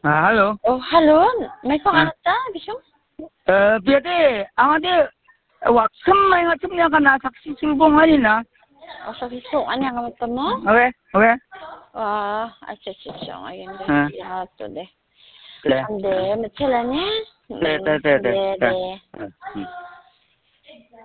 Halo. Oh, halo. May pangarap ta, Bisyo? Piyate, ang ate, waksam may nga niya ka na saksi sulbong halin na. O, sa Bisyo, ano ang kamot mo? Okay. Ngayon din. Ito de. Le. Ande, matsala niya. Le. De.